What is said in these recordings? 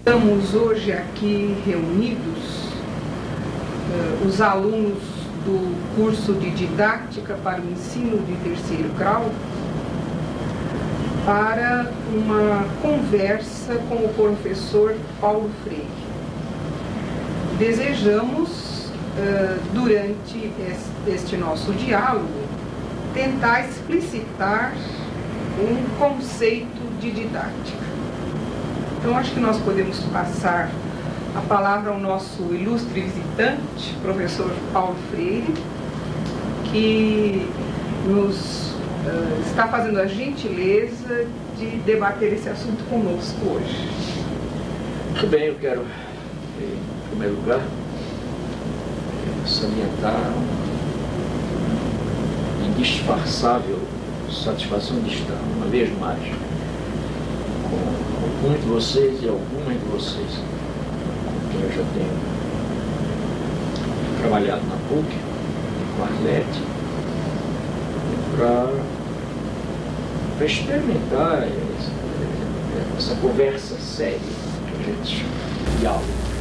Estamos hoje aqui reunidos, os alunos do curso de Didática para o Ensino de Terceiro Grau, para uma conversa com o professor Paulo Freire. Desejamos, durante este nosso diálogo, tentar explicitar um conceito de didática. Então, acho que nós podemos passar a palavra ao nosso ilustre visitante, professor Paulo Freire, que nos está fazendo a gentileza de debater esse assunto conosco hoje. Muito bem, eu quero, em primeiro lugar, salientar uma indisfarçável satisfação de estar, uma vez mais, com muitos de vocês e algumas de vocês, com quem eu já tenho trabalhado na PUC, com a Arlete, para experimentar essa conversa séria que a gente chama de diálogo.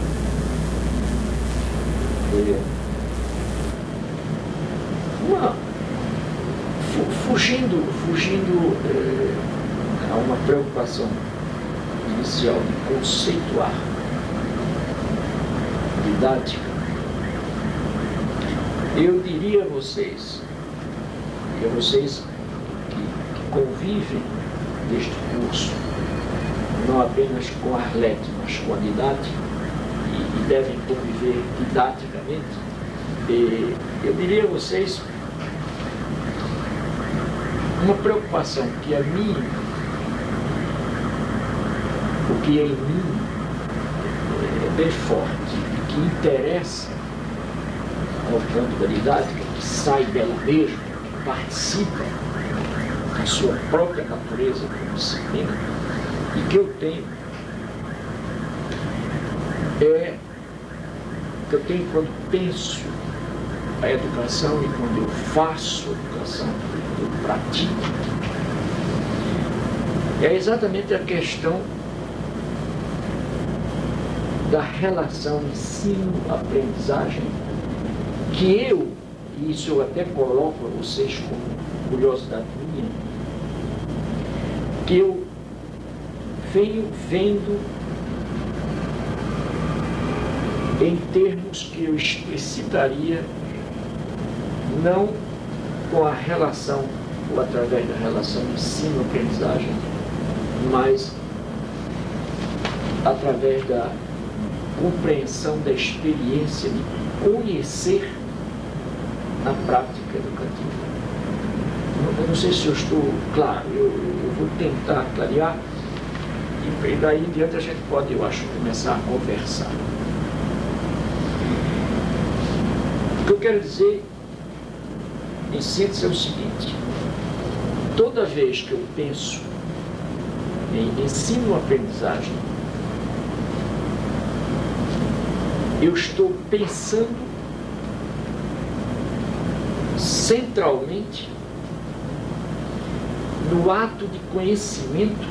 Fugindo a uma preocupação inicial de conceituar didática, eu diria a vocês, que convivem neste curso, não apenas com a Arlete, mas com a didática, e devem conviver didaticamente, eu diria a vocês uma preocupação que a mim, o que em mim é bem forte, que interessa ao campo da didática, que sai dela mesma, que participa da sua própria natureza como disciplina, e que eu tenho quando penso a educação e quando eu faço a educação, eu pratico, é exatamente a questão da relação ensino-aprendizagem, que e isso eu até coloco a vocês como curiosidade minha, que eu venho vendo em termos que eu explicitaria não com a relação ou através da relação ensino-aprendizagem, mas através da compreensão da experiência de conhecer na prática educativa. Eu não sei se eu estou claro, eu vou tentar clarear e daí em diante a gente pode, eu acho, começar a conversar. O que eu quero dizer, em síntese, é o seguinte: toda vez que eu penso em ensino-aprendizagem, eu estou pensando centralmente no ato de conhecimento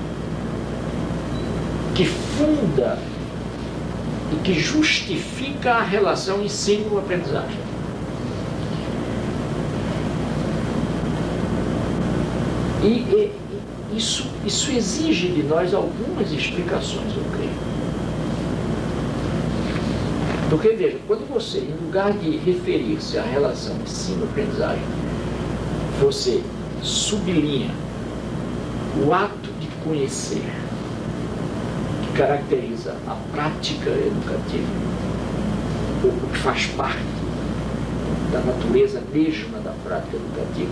que funda e que justifica a relação ensino-aprendizagem. E isso exige de nós algumas explicações, eu creio. Porque, veja, quando você, em lugar de referir-se à relação ensino-aprendizagem, você sublinha o ato de conhecer, que caracteriza a prática educativa, ou que faz parte da natureza mesma da prática educativa,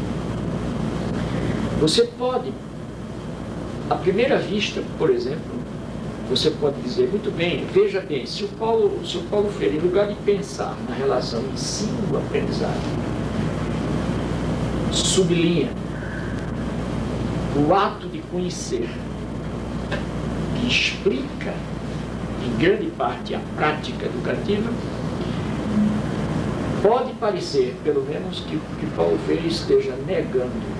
você pode, à primeira vista, por exemplo, você pode dizer, muito bem, veja bem, se o Paulo Freire, em lugar de pensar na relação ensino-aprendizagem, sublinha o ato de conhecer, que explica, em grande parte, a prática educativa, pode parecer, pelo menos, que Paulo Freire esteja negando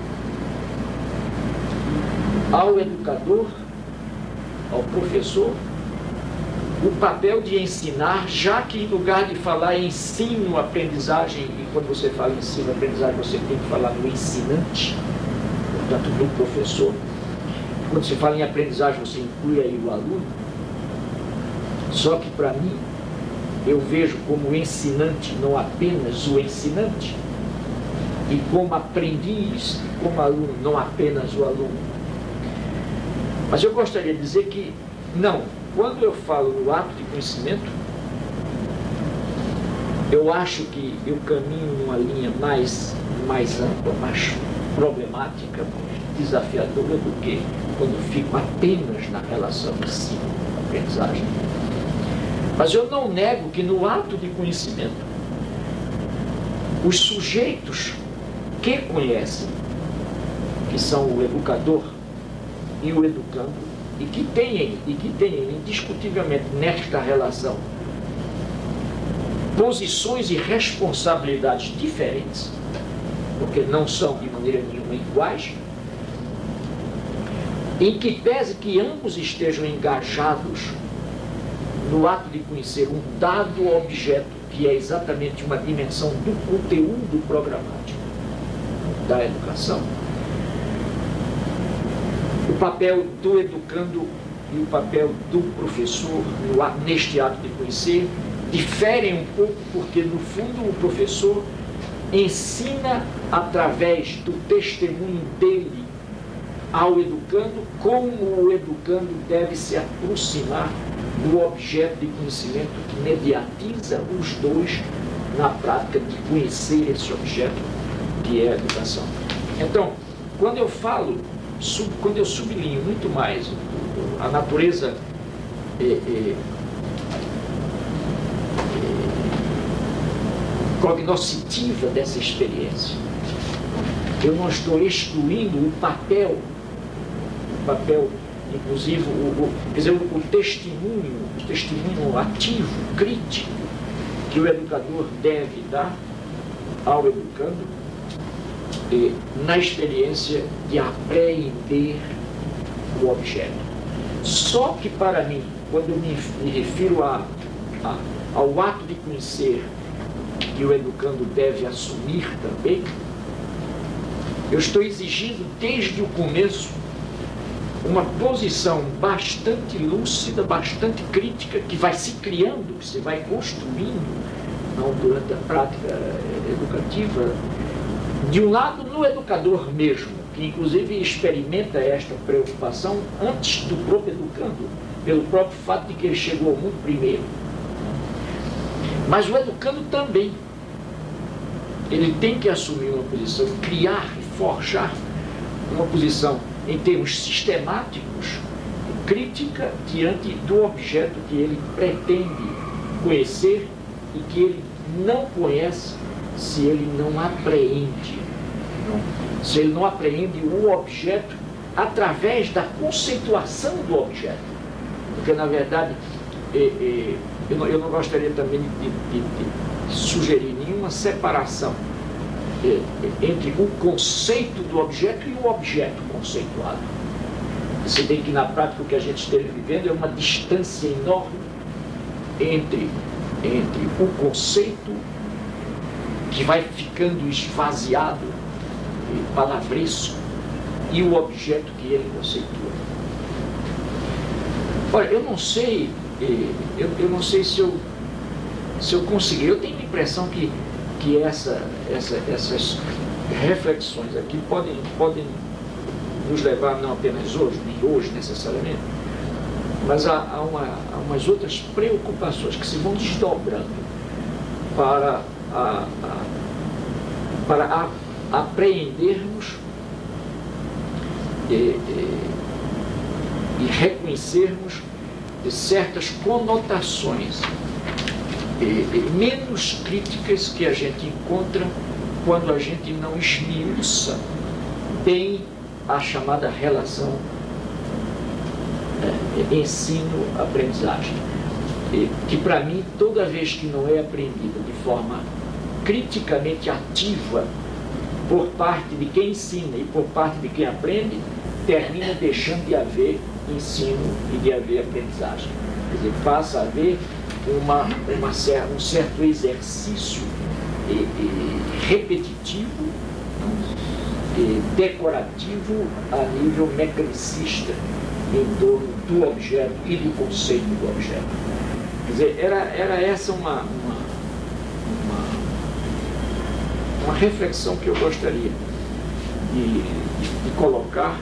ao educador, ao professor, o papel de ensinar, já que em lugar de falar ensino, aprendizagem, e quando você fala ensino, aprendizagem, você tem que falar no ensinante, portanto, no professor. Quando se fala em aprendizagem, você inclui aí o aluno. Só que, para mim, eu vejo como ensinante não apenas o ensinante, e como aprendiz, como aluno, não apenas o aluno. Mas eu gostaria de dizer que, não, quando eu falo no ato de conhecimento, eu acho que eu caminho numa linha mais ampla, mais problemática, mais desafiadora do que quando fico apenas na relação ensino-aprendizagem. Mas eu não nego que no ato de conhecimento, os sujeitos que conhecem, que são o educador e o educando, e que têm indiscutivelmente nesta relação posições e responsabilidades diferentes, porque não são de maneira nenhuma iguais, em que pese que ambos estejam engajados no ato de conhecer um dado objeto, que é exatamente uma dimensão do conteúdo programático da educação, o papel do educando e o papel do professor neste ato de conhecer diferem um pouco, porque no fundo o professor ensina através do testemunho dele ao educando como o educando deve se aproximar do objeto de conhecimento que mediatiza os dois na prática de conhecer esse objeto que é a educação. Então, quando eu sublinho muito mais a natureza cognoscitiva dessa experiência, eu não estou excluindo o papel, inclusive, o testemunho ativo, crítico, que o educador deve dar ao educando, na experiência de apreender o objeto. Só que, para mim, quando eu me refiro ao ato de conhecer que o educando deve assumir também, eu estou exigindo desde o começo uma posição bastante lúcida, bastante crítica, que vai se criando, que se vai construindo durante a prática educativa, de um lado no educador mesmo, que inclusive experimenta esta preocupação antes do próprio educando, pelo próprio fato de que ele chegou ao mundo primeiro. Mas o educando também, ele tem que assumir uma posição, criar e forjar uma posição em termos sistemáticos, crítica diante do objeto que ele pretende conhecer e que ele não conhece se ele não apreende. Se ele não apreende o objeto através da conceituação do objeto. Porque, na verdade, eu não gostaria também de sugerir nenhuma separação entre o conceito do objeto e o objeto conceituado. Você tem que, na prática, o que a gente esteja vivendo é uma distância enorme entre o conceito, que vai ficando esvaziado, palavresco, e o objeto que ele conceitua. Olha, eu não sei se eu conseguir. Eu tenho a impressão que essas reflexões aqui podem nos levar não apenas hoje, nem hoje necessariamente, mas há umas outras preocupações que se vão desdobrando para apreendermos e reconhecermos certas conotações menos críticas que a gente encontra quando a gente não esmiuça bem a chamada relação ensino-aprendizagem, que para mim, toda vez que não é aprendida de forma criticamente ativa por parte de quem ensina e por parte de quem aprende, termina deixando de haver ensino e de haver aprendizagem. Quer dizer, passa a haver um certo exercício repetitivo, decorativo a nível mecanicista em torno do objeto e do conceito do objeto. Quer dizer, era essa uma reflexão que eu gostaria de colocar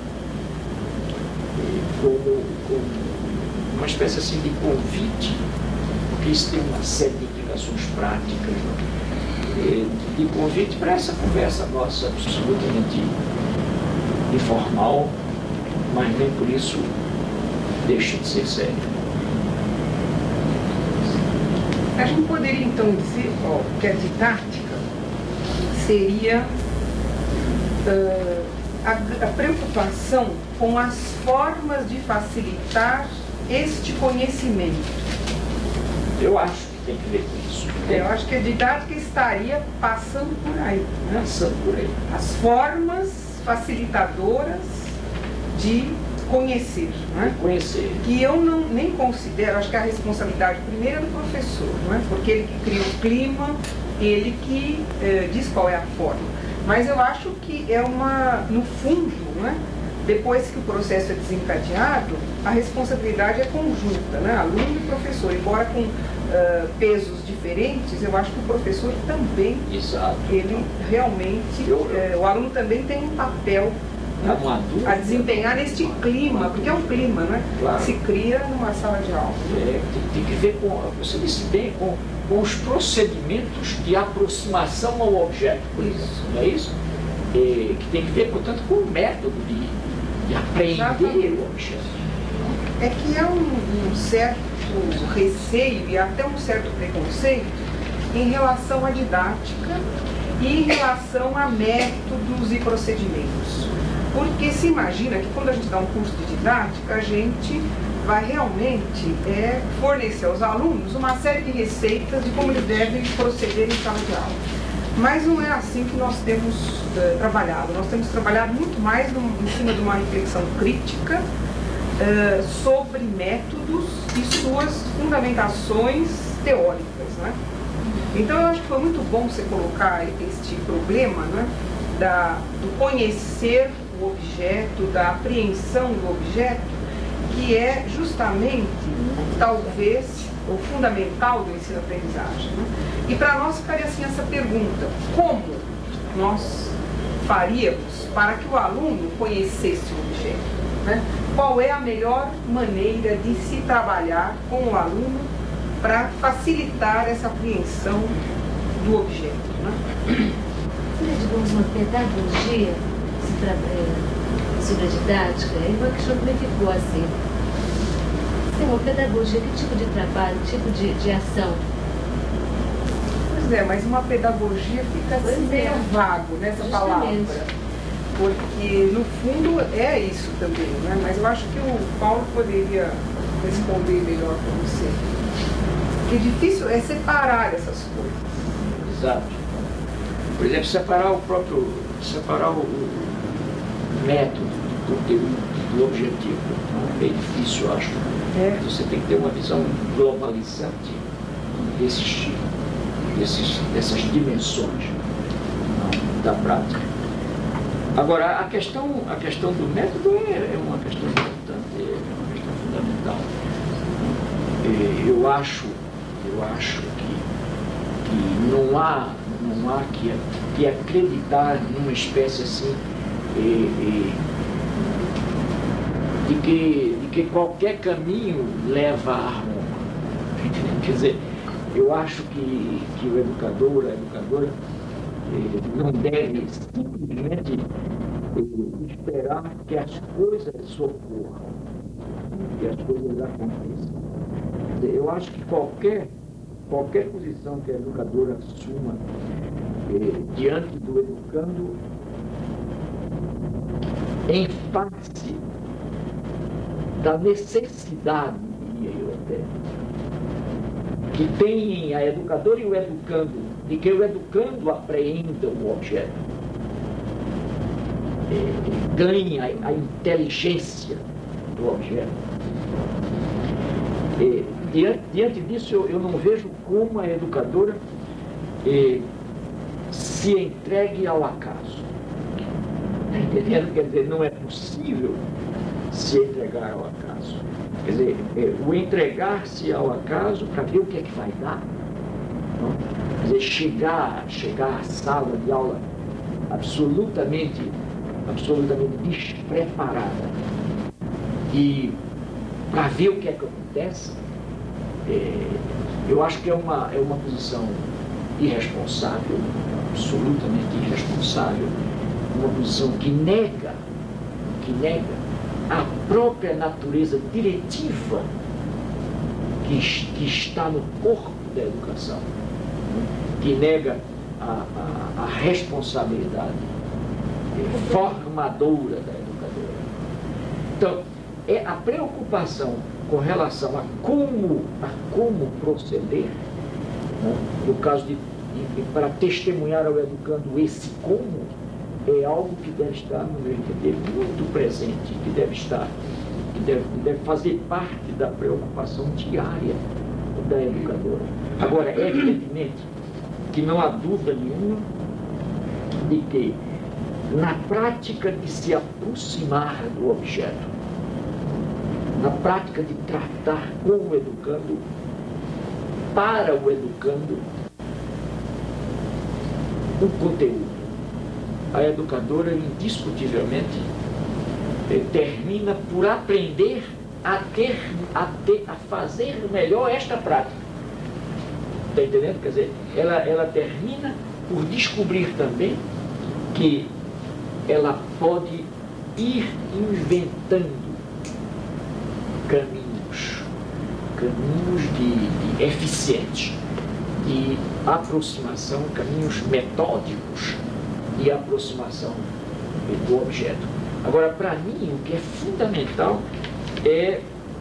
como uma espécie assim de convite, porque isso tem uma série de implicações práticas, né? De convite para essa conversa nossa absolutamente informal, mas nem por isso deixa de ser séria. A gente poderia então dizer que a didática seria a preocupação com as formas de facilitar este conhecimento. Eu acho que tem que ver com isso. Eu acho que a didática estaria passando por aí. Né? Passando por aí. As formas facilitadoras de conhecer. Né? Conhecer. Que eu nem considero, acho que a responsabilidade primeiro é do professor, não é? Porque ele que cria o clima, ele que diz qual é a forma. Mas eu acho que é no fundo, né, depois que o processo é desencadeado, a responsabilidade é conjunta, né, aluno e professor. Embora com pesos diferentes, eu acho que o professor também, exato, ele realmente, o aluno também tem um papel a desempenhar neste clima, porque é um clima, né, claro, que se cria numa sala de aula. Tem que ver com, você disse bem, com os procedimentos de aproximação ao objeto, por exemplo, não é isso? Que tem que ver, portanto, com o método de aprender o objeto. É que há um certo receio e até um certo preconceito em relação à didática e em relação a métodos e procedimentos. Porque se imagina que quando a gente dá um curso de didática, a gente vai realmente fornecer aos alunos uma série de receitas de como eles devem proceder em sala de aula. Mas não é assim que nós temos trabalhado. Nós temos trabalhado muito mais em cima de uma reflexão crítica sobre métodos e suas fundamentações teóricas. Né? Então eu acho que foi muito bom você colocar este problema, né, do conhecer o objeto, da apreensão do objeto, que é justamente, talvez, o fundamental do ensino-aprendizagem. Né? E para nós ficaria assim essa pergunta: como nós faríamos para que o aluno conhecesse o objeto? Né? Qual é a melhor maneira de se trabalhar com o aluno para facilitar essa apreensão do objeto? Né? Seria, digamos, uma pedagogia sobre a didática? Eu vou questionar como é que ficou assim. Tem uma pedagogia, que tipo de trabalho, que tipo de ação? Pois é, mas uma pedagogia fica assim meio vago nessa palavra. Porque, no fundo, é isso também, né? Mas eu acho que o Paulo poderia responder melhor para você. Porque difícil é separar essas coisas. Exato. Por exemplo, separar o método do conteúdo, do objetivo. É bem difícil, eu acho. Você tem que ter uma visão globalizante dessas dimensões da prática. Agora, a questão do método é uma questão importante, é uma questão fundamental. Eu acho que não há que acreditar numa espécie assim de que qualquer caminho leva a Roma. Quer dizer, eu acho que o educador, a educadora, não deve simplesmente esperar que as coisas ocorram, que as coisas aconteçam. Quer dizer, eu acho que qualquer posição que a educadora assuma diante do educando, em face da necessidade, diria eu até, que tem a educadora e o educando, de que o educando apreenda o objeto, ganha a inteligência do objeto. Diante disso, eu não vejo como a educadora se entregue ao acaso. Está entendendo? Quer dizer, não é possível se entregar ao acaso. Quer dizer, o entregar-se ao acaso para ver o que é que vai dar. Não? Quer dizer, chegar à sala de aula absolutamente despreparada e para ver o que é que acontece, eu acho que é uma posição irresponsável, absolutamente irresponsável, uma posição que nega a própria natureza diretiva que está no corpo da educação, que nega a responsabilidade formadora da educadora. Então, a preocupação com relação a como proceder, né, no caso para testemunhar ao educando esse como, é algo que deve estar, no meu entender, muito presente, que deve fazer parte da preocupação diária da educadora. Agora, é evidentemente que não há dúvida nenhuma de que, na prática de se aproximar do objeto, na prática de tratar com o educando, para o educando, o conteúdo, a educadora indiscutivelmente termina por aprender a fazer melhor esta prática. Está entendendo? Quer dizer, ela termina por descobrir também que ela pode ir inventando caminhos de eficientes, de aproximação, caminhos metódicos de aproximação do objeto. Agora, para mim, o que é fundamental é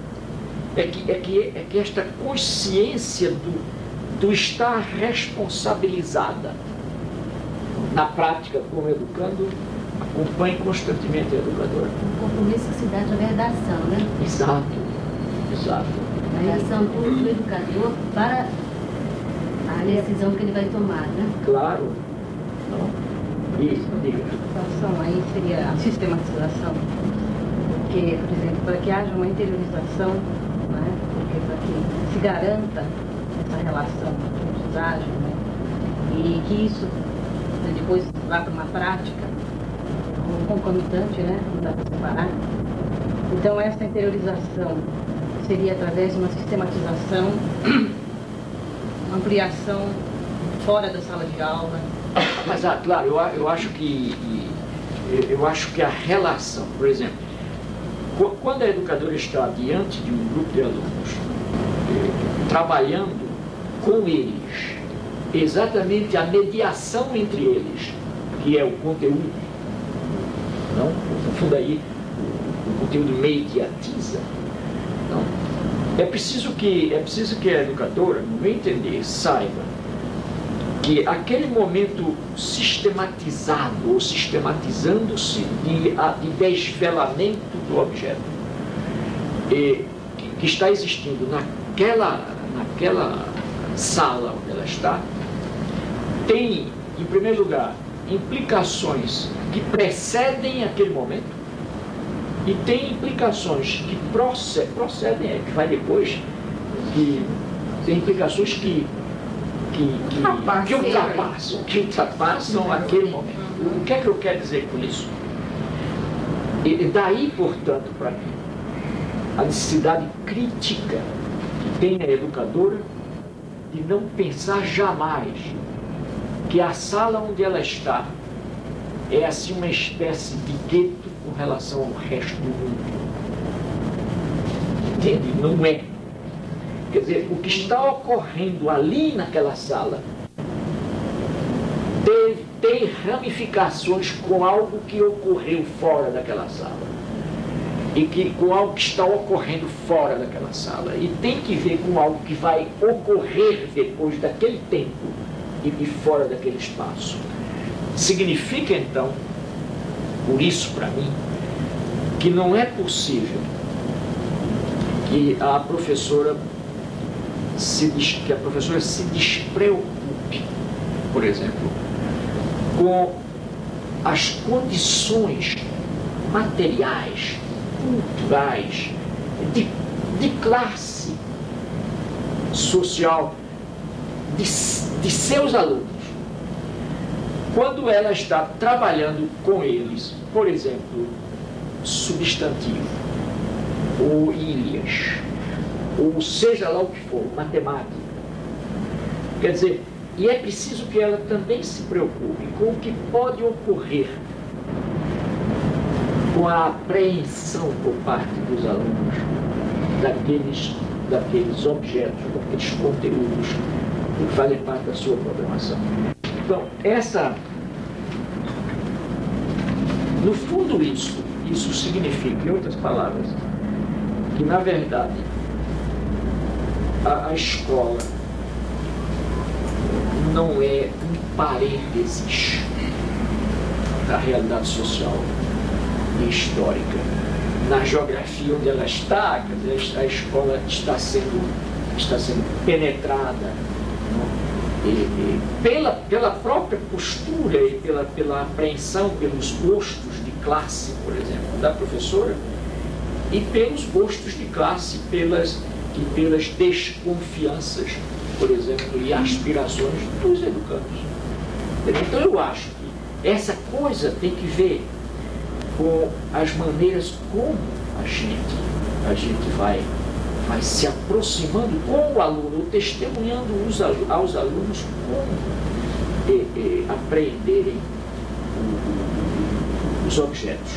que esta consciência do estar responsabilizada na prática como educando acompanhe constantemente a educadora. Um compromisso que se dá através da ação, né? Exato. A ação do educador para a decisão que ele vai tomar, né? Claro. Diga. A ação aí seria a sistematização, porque, por exemplo, para que haja uma interiorização, né? Porque para que se garanta essa relação de aprendizagem, né? E que isso, né, depois vá para uma prática concomitante, né? Não dá para separar. Então, essa interiorização seria através de uma sistematização, uma ampliação fora da sala de aula. Mas, claro, eu acho que a relação, por exemplo, quando a educadora está diante de um grupo de alunos, trabalhando com eles, exatamente a mediação entre eles, que é o conteúdo, não? No fundo aí, o conteúdo mediatiza, não? É preciso que a educadora, no meu entender, saiba que aquele momento sistematizado ou sistematizando-se de desvelamento do objeto que está existindo naquela sala onde ela está, tem, em primeiro lugar, implicações que precedem aquele momento e tem implicações que procedem, que vai depois, que tem implicações que ultrapassam aquele momento. O que é que eu quero dizer com isso? E daí, portanto, para mim, a necessidade crítica que tem a educadora de não pensar jamais que a sala onde ela está é assim uma espécie de gueto com relação ao resto do mundo. Entende? Não é. Quer dizer, o que está ocorrendo ali naquela sala tem ramificações com algo que ocorreu fora daquela sala. E com algo que está ocorrendo fora daquela sala. E tem que ver com algo que vai ocorrer depois daquele tempo e fora daquele espaço. Significa, então, por isso, para mim, que não é possível que a professora que a professora se despreocupe, por exemplo, com as condições materiais, culturais, de classe social de seus alunos. Quando ela está trabalhando com eles, por exemplo, substantivo, ou ilhas, ou seja lá o que for, matemática. Quer dizer, e é preciso que ela também se preocupe com o que pode ocorrer com a apreensão por parte dos alunos daqueles objetos, daqueles conteúdos que fazem parte da sua programação. Então, no fundo isso significa, em outras palavras, que na verdade a escola não é um parênteses da realidade social e histórica. Na geografia onde ela está, quer dizer, a escola está sendo penetrada, pela própria postura e pela apreensão pelos gostos de classe, por exemplo, da professora, e pelos gostos de classe e pelas desconfianças, por exemplo, e aspirações dos educandos. Então eu acho que essa coisa tem que ver com as maneiras como a gente vai se aproximando com o aluno, ou testemunhando aos alunos como apreenderem os objetos.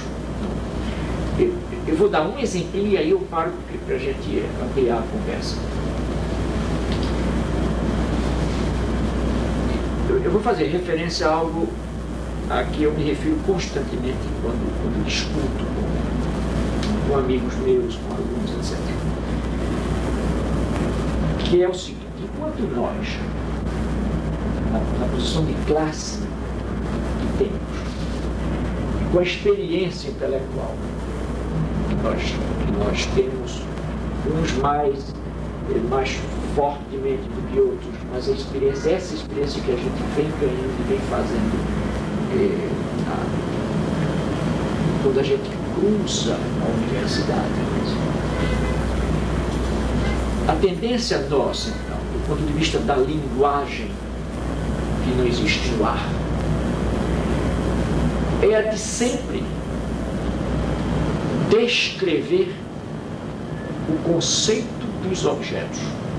Eu vou dar um exemplo e aí eu paro para a gente ampliar a conversa. Eu vou fazer referência a algo a que eu me refiro constantemente quando discuto com amigos meus, com alunos, etc. Que é o seguinte: enquanto nós, na posição de classe que temos, com a experiência intelectual que nós temos, uns mais fortemente do que outros, mas essa experiência que a gente vem ganhando e vem fazendo quando a gente cruza a universidade. A tendência nossa, então, do ponto de vista da linguagem que não existe no ar, é a de sempre descrever o conceito dos objetos.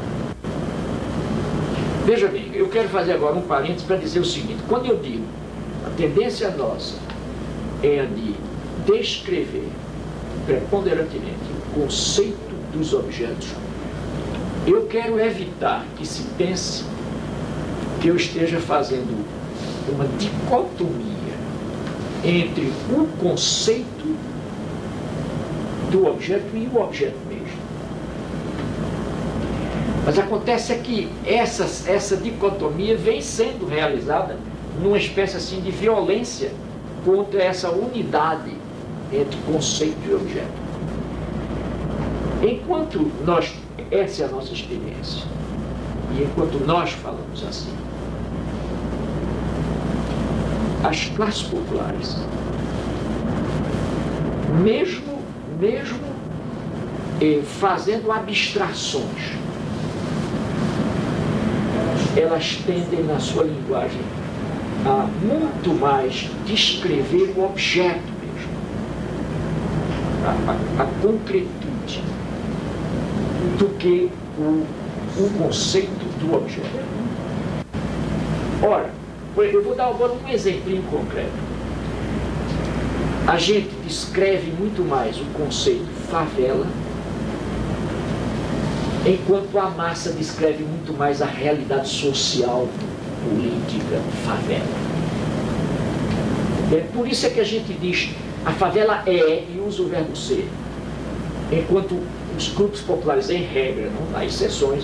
Veja bem, eu quero fazer agora um parênteses para dizer o seguinte: quando eu digo a tendência nossa é a de descrever preponderantemente o conceito dos objetos, eu quero evitar que se pense que eu esteja fazendo uma dicotomia entre o conceito do objeto e o objeto mesmo. Mas acontece é que essa dicotomia vem sendo realizada numa espécie assim de violência contra essa unidade entre conceito e objeto. Enquanto essa é a nossa experiência, e enquanto nós falamos assim, as classes populares, mesmo fazendo abstrações, elas tendem na sua linguagem a muito mais descrever o objeto mesmo, a concretude, do que o conceito do objeto. Ora, eu vou dar agora um exemplo concreto. A gente descreve muito mais o conceito favela, enquanto a massa descreve muito mais a realidade social, política, favela. Por isso é que a gente diz a favela é, e usa o verbo ser, enquanto os grupos populares, em regra, não há exceções,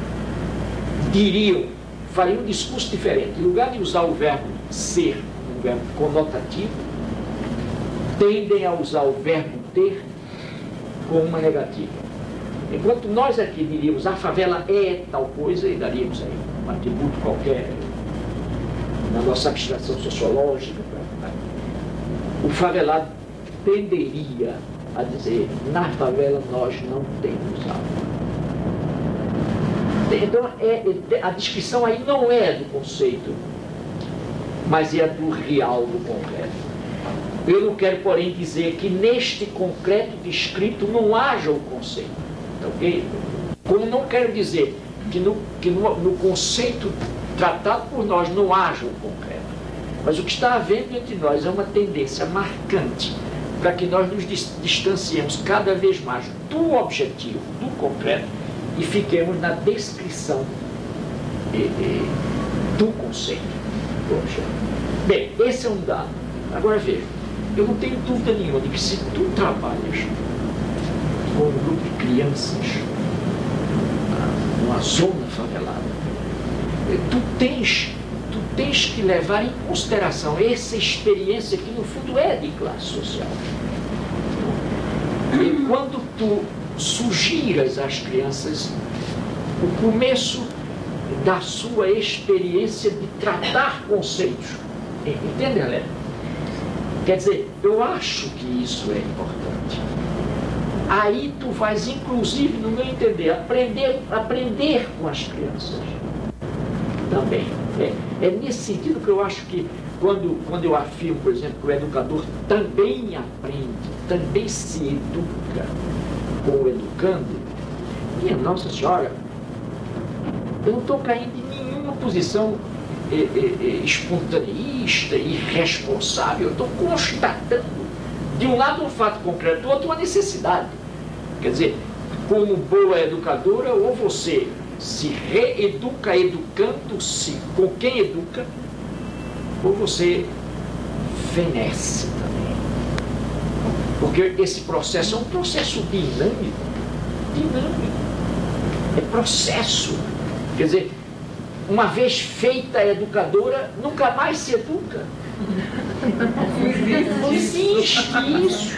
fariam um discurso diferente. Em lugar de usar o verbo ser, um verbo conotativo, tendem a usar o verbo ter como uma negativa. Enquanto nós aqui diríamos a favela é tal coisa, e daríamos aí um atributo qualquer na nossa abstração sociológica, o favelado tenderia a dizer: na favela nós não temos água. Então a descrição aí não é do conceito, mas é do real, do concreto. Eu não quero, porém, dizer que neste concreto descrito não haja o conceito. Okay? Como não quero dizer que no conceito tratado por nós não haja o concreto. Mas o que está havendo entre nós é uma tendência marcante para que nós nos distanciemos cada vez mais do objetivo, do concreto, e fiquemos na descrição do conceito. Bem, esse é um dado. Agora veja, eu não tenho dúvida nenhuma de que se tu trabalhas com um grupo de crianças numa zona favelada, tu tens que levar em consideração essa experiência que no fundo é de classe social. E quando tu sugiras às crianças o começo da sua experiência de tratar conceitos, entende, Helena? Quer dizer, eu acho que isso é importante. Aí tu vais, inclusive, no meu entender, aprender com as crianças também. É nesse sentido que eu acho que quando eu afirmo, por exemplo, que o educador também aprende, também se educa com o educando, minha Nossa Senhora, eu não estou caindo em nenhuma posição espontaneista, irresponsável. Eu estou constatando, de um lado um fato concreto, do outro uma necessidade. Quer dizer, como boa educadora, ou você se reeduca educando-se com quem educa, ou você fenece também. Porque esse processo é um processo dinâmico. É processo. Quer dizer, uma vez feita a educadora, nunca mais se educa. Não existe isso.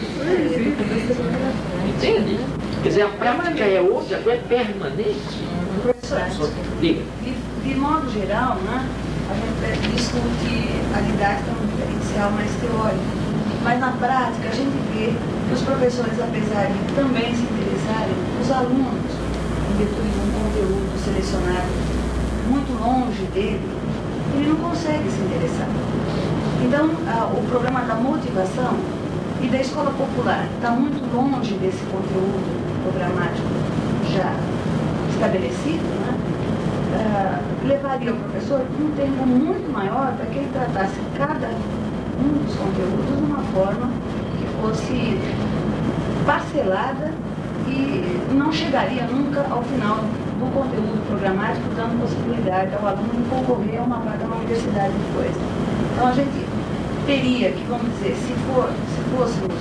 Entende? Quer dizer, a prática é outra, é permanente. Professor, de modo geral, né, a gente discute a didática no diferencial mais teórico, mas na prática a gente vê que os professores, apesar de também se interessarem, os alunos, em virtude de um conteúdo selecionado muito longe dele, ele não consegue se interessar. Então, o problema da motivação e da escola popular está muito longe desse conteúdo programático já estabelecido, né? Levaria o professor um tempo muito maior para que ele tratasse cada um dos conteúdos de uma forma que fosse parcelada e não chegaria nunca ao final do conteúdo programático, dando possibilidade ao aluno concorrer a uma vaga na universidade depois. Então a gente teria que, vamos dizer, se fôssemos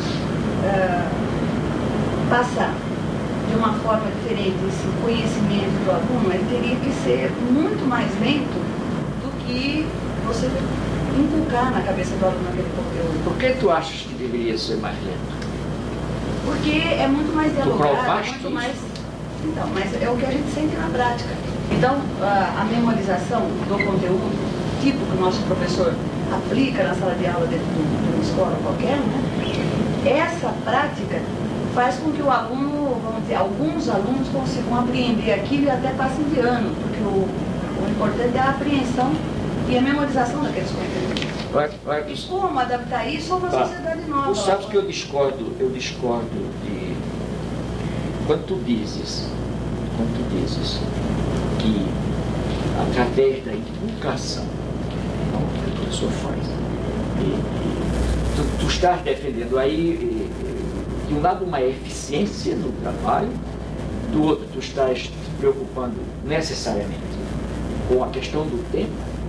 passar de uma forma diferente esse conhecimento do aluno, ele teria que ser muito mais lento do que você inculcar na cabeça do aluno aquele conteúdo. Por que tu achas que deveria ser mais lento? Porque é muito mais dialogado, muito isso? mais... Então, mas é o que a gente sente na prática. Então, a memorização do conteúdo, tipo que o nosso professor aplica na sala de aula dentro de uma escola qualquer, né? Essa prática faz com que o aluno, vamos dizer, alguns alunos consigam apreender aquilo e até passem de ano, porque o importante é a apreensão e a memorização daqueles conteúdos. E como adaptar isso a uma sociedade nova? Tu sabes que eu discordo de... Quando tu dizes que através da educação, que o professor faz, tu estás defendendo aí, de um lado, uma eficiência no trabalho, do outro, tu estás te preocupando necessariamente com a questão do tempo,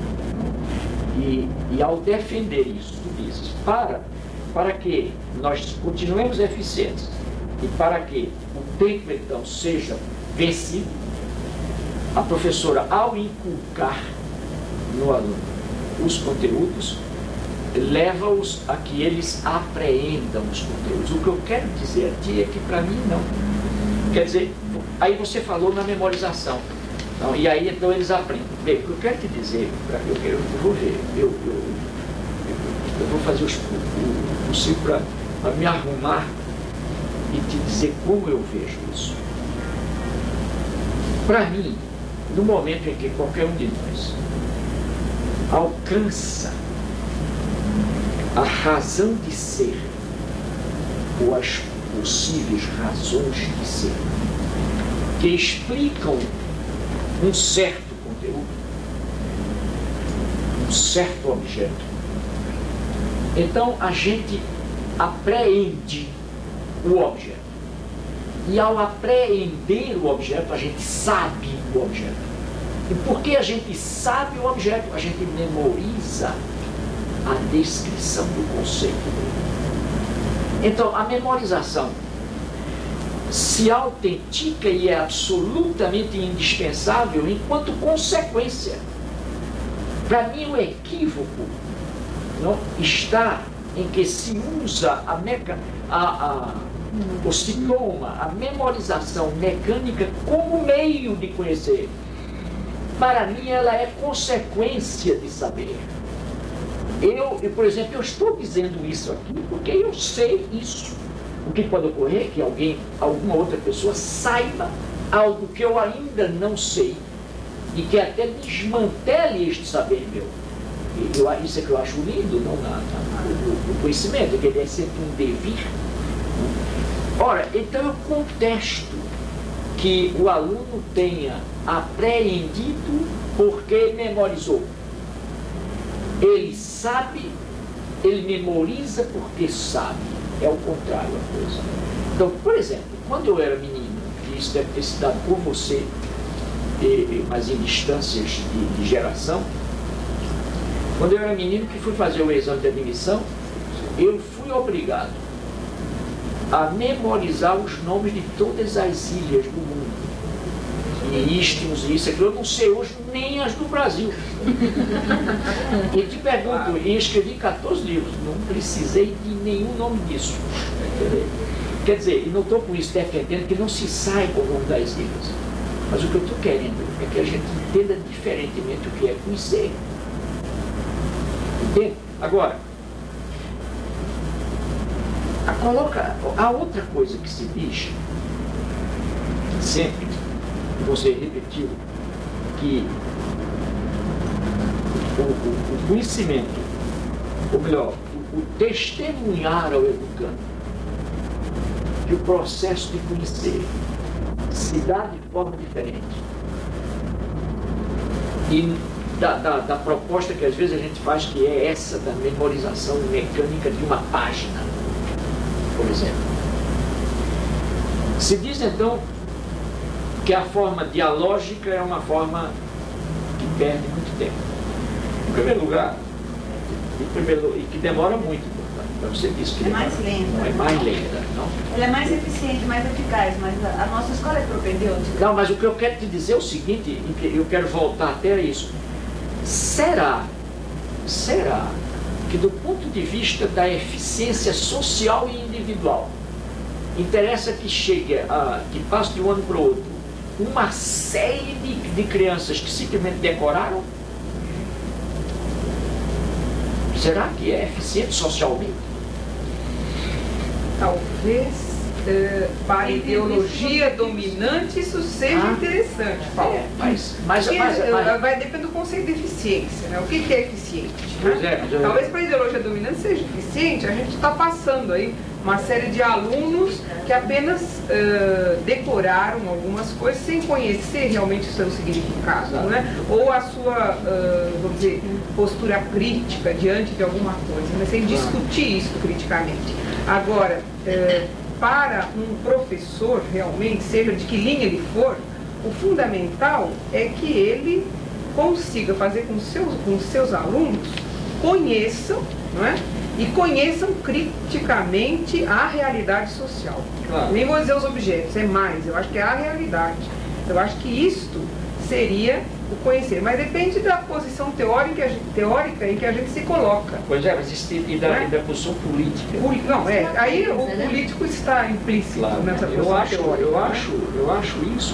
e ao defender isso, tu dizes, para que nós continuemos eficientes e para que o tempo, então, seja vencido, a professora, ao inculcar no aluno os conteúdos, leva-os a que eles apreendam os conteúdos. O que eu quero dizer a ti é que, para mim, não. Quer dizer, aí você falou na memorização. Então, e aí então eles aprendem. Bem, o que eu quero te dizer, eu vou ver, eu vou fazer o possível para me arrumar e te dizer como eu vejo isso. Para mim, no momento em que qualquer um de nós alcança a razão de ser, ou as possíveis razões de ser, que explicam um certo conteúdo, um certo objeto, então a gente apreende o objeto. E ao apreender o objeto, a gente sabe o objeto. E porque a gente sabe o objeto, a gente memoriza a descrição do conceito dele. Então, a memorização se autentica e é absolutamente indispensável enquanto consequência. Para mim, o equívoco não está em que se usa ou se toma a memorização mecânica como meio de conhecer. Para mim, ela é consequência de saber. Por exemplo, eu estou dizendo isso aqui porque eu sei isso. O que pode ocorrer é que alguma outra pessoa saiba algo que eu ainda não sei e que até desmantele este saber meu. Isso é que eu acho lindo, não o conhecimento, que ele é sempre um devir. Ora, então eu contesto que o aluno tenha apreendido porque memorizou. Ele sabe, ele memoriza porque sabe. É o contrário a coisa. Então, por exemplo, quando eu era menino, e isso deve ter se dado por você, mas em distâncias de geração, quando eu era menino que fui fazer o exame de admissão, eu fui obrigado a memorizar os nomes de todas as ilhas do mundo. E istmos e isso aqui, eu não sei hoje nem as do Brasil. E te pergunto, e escrevi 14 livros, não precisei de nenhum nome disso. Quer dizer, e não estou com isso defendendo que não se saiba o nome das ilhas. Mas o que eu estou querendo é que a gente entenda diferentemente o que é conhecer. Entende? Agora, a outra coisa que se diz, sempre, você repetiu, que o conhecimento, ou melhor, o testemunhar ao educando, que o processo de conhecer se dá de forma diferente. E da proposta que às vezes a gente faz, que é essa da memorização mecânica de uma página, por exemplo. Se diz então que a forma dialógica é uma forma que perde muito tempo. Em primeiro lugar, e que demora muito. Então você disse que é mais lenta. É mais lenta, não? Ela é mais eficiente, mais eficaz, mas a nossa escola é propedêutica. Não, mas o que eu quero te dizer é o seguinte, e que eu quero voltar até isso. Será que do ponto de vista da eficiência social e individual, interessa que que passe de um ano para o outro, uma série de crianças que simplesmente decoraram? Será que é eficiente socialmente? Talvez para a ideologia dominante isso seja interessante, Paulo. Mas vai depender do conceito de eficiência, né? O que é eficiente? Né? Talvez para a ideologia dominante seja eficiente, a gente está passando aí uma série de alunos que apenas decoraram algumas coisas sem conhecer realmente o seu significado, né? Ou a sua, vamos dizer, postura crítica diante de alguma coisa, né? Sem discutir isso criticamente. Agora, para um professor realmente, seja de que linha ele for, o fundamental é que ele consiga fazer com os seus alunos conheçam, não é? E conheçam criticamente a realidade social. Claro. Nem vou dizer os objetos, é mais, eu acho que é a realidade. Eu acho que isto seria o conhecer, mas depende da posição teórica em que a gente se coloca. Pois é, mas isso e da posição política. Não, aí o político está implícito, claro, nessa posição teórica. Eu acho isso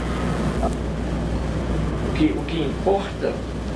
o que importa,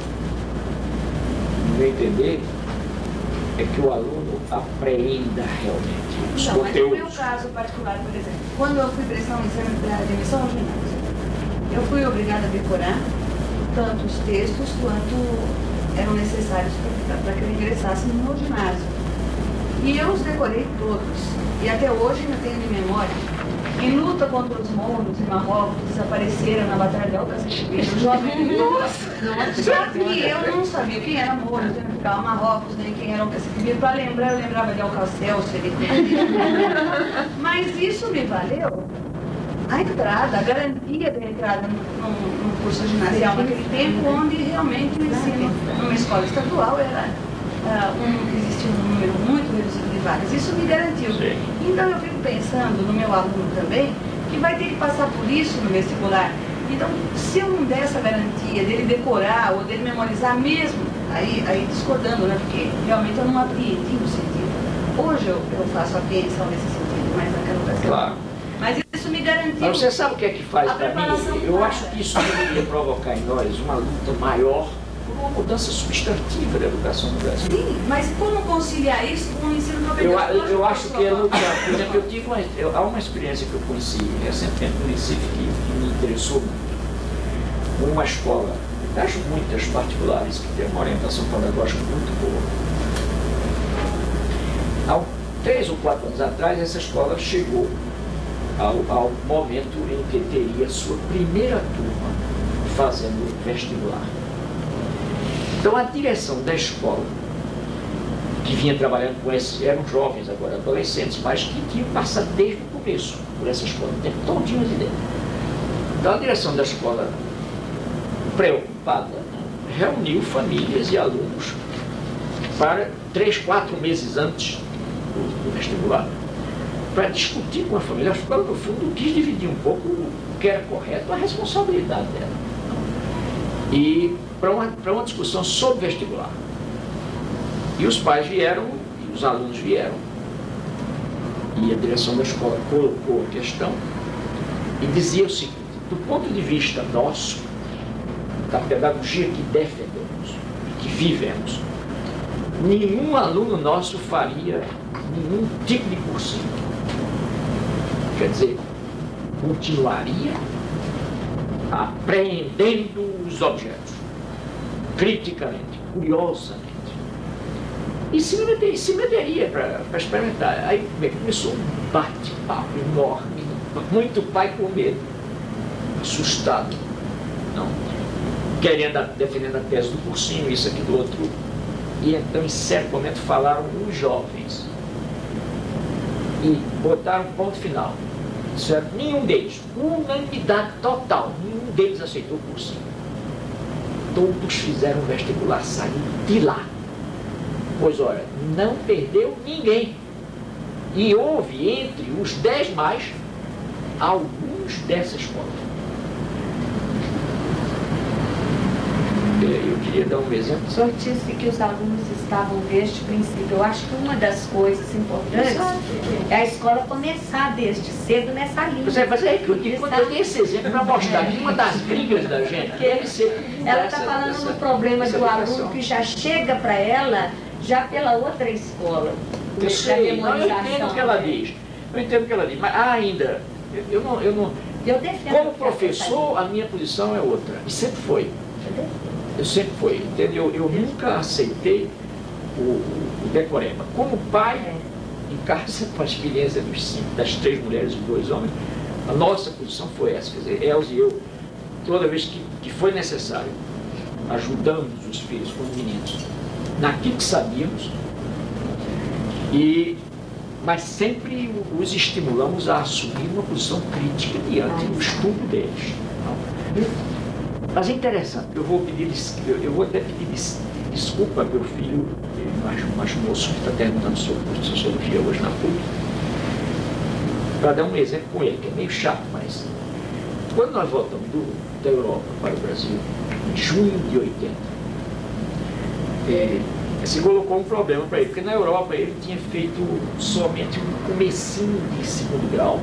no meu entender, é que o aluno apreenda realmente os conteúdos. Mas no meu caso particular, por exemplo, quando eu fui prestar um exame de admissão ao ginásio, eu fui obrigada a decorar tanto os textos quanto eram necessários para que eu ingressasse no ginásio. E eu os decorei todos. E até hoje ainda tenho de memória. Em luta contra os mouros e marrocos, desapareceram na Batalha de Alcaçapivira. O jovem só que eu não sabia quem era mouro, eu não ficava Marrocos, nem quem era Alcaçapivira. Para lembrar, eu lembrava de Alcacel, mas isso me valeu a entrada, a garantia da entrada num curso ginasial naquele tempo, onde realmente o ensino numa escola estadual existia um número muito reduzido de vagas. Isso me garantiu. Sim. Então eu fico pensando no meu aluno também, que vai ter que passar por isso no vestibular. Então, se eu não der essa garantia dele decorar ou dele memorizar mesmo, aí discordando, né? Porque realmente eu não apreendi o sentido. Hoje eu faço apreensão nesse sentido, mas naquela ocasião. Claro. Mas isso me garantiu. Mas você sabe o que é que faz para mim? Eu acho que isso deveria provocar em nós uma luta maior por uma mudança substantiva da educação no Brasil. Sim, mas como conciliar isso com o ensino obrigatório? Eu acho que é lutar. Por exemplo, há uma experiência que eu conheci recentemente no Recife que me interessou muito. Uma escola, acho muitas particulares, que tem uma orientação pedagógica muito boa. Há 3 ou 4 anos atrás, essa escola chegou ao momento em que teria sua primeira turma fazendo vestibular. Então a direção da escola, que vinha trabalhando com esses, eram jovens agora, adolescentes, mas que tinham passado desde o começo por essa escola, o tempo todinho ali dentro. Então a direção da escola, preocupada, reuniu famílias e alunos para 3, 4 meses antes do vestibular, para discutir com a família. A escola, no fundo, quis dividir um pouco o que era correto, a responsabilidade dela. E para uma discussão sobre vestibular. E os pais vieram, e os alunos vieram, e a direção da escola colocou a questão e dizia o seguinte: do ponto de vista nosso, da pedagogia que defendemos, que vivemos, nenhum aluno nosso faria nenhum tipo de cursinho. Quer dizer, continuaria apreendendo os objetos, criticamente, curiosamente. E se meteria para experimentar. Aí começou um bate-papo enorme, muito pai com medo, assustado, não? Defendendo a tese do cursinho, isso aqui do outro. E então, em certo momento, falaram os jovens e botaram um ponto final. Certo? Nenhum deles, unanimidade total, nenhum deles aceitou o cursinho. Todos fizeram vestibular, saíram de lá. Pois olha, não perdeu ninguém. E houve entre os 10 mais alguns dessa escola. Eu queria dar um exemplo. O senhor disse que os alunos estavam desde o princípio. Eu acho que uma das coisas importantes é a escola começar desde cedo nessa linha. Você vai fazer que eu dei esse exemplo para mostrar que uma das brigas da gente deve ser. Ela está falando do problema do aluno que já chega para ela já pela outra escola. Eu sei, eu entendo o que ela diz. Eu entendo o que ela diz, mas ainda, eu não. Como professor, a minha posição é outra. E sempre foi. Eu sempre fui, entendeu? Eu nunca aceitei o decoreba. Como pai, em casa, com a experiência das 3 mulheres e 2 homens, a nossa posição foi essa. Quer dizer, Elza e eu, toda vez que foi necessário, ajudamos os filhos, os meninos, naquilo que sabíamos, mas sempre os estimulamos a assumir uma posição crítica diante do estudo deles. Mas é interessante, eu vou até pedir desculpa ao meu filho, mais moço, que está terminando seu curso de Sociologia hoje na PUC, para dar um exemplo com ele, que é meio chato, mas Quando nós voltamos da Europa para o Brasil, em junho de 80, se colocou um problema para ele, porque na Europa ele tinha feito somente um comecinho de segundo grau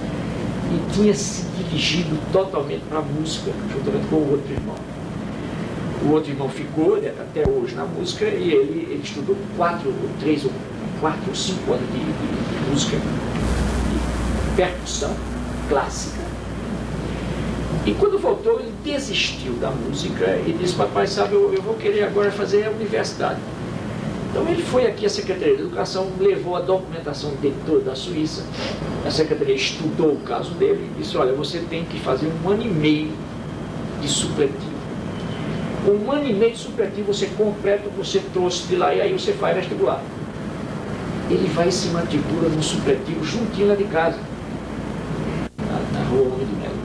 e tinha se dirigido totalmente para a música, juntamente com o outro irmão. O outro irmão ficou até hoje na música e ele estudou 4 ou 5 anos de música, de percussão clássica. E quando voltou, ele desistiu da música e disse: papai, sabe, eu vou querer agora fazer a universidade. Então ele foi aqui à Secretaria de Educação, levou a documentação dele toda da Suíça. A Secretaria estudou o caso dele e disse: olha, você tem que fazer 1 ano e meio de supletivo. Com 1 ano e meio de supletivo você completa o que você trouxe de lá e aí você faz vestibular. Ele vai e se matricula no supletivo juntinho lá de casa, na Rua Homem do Melo.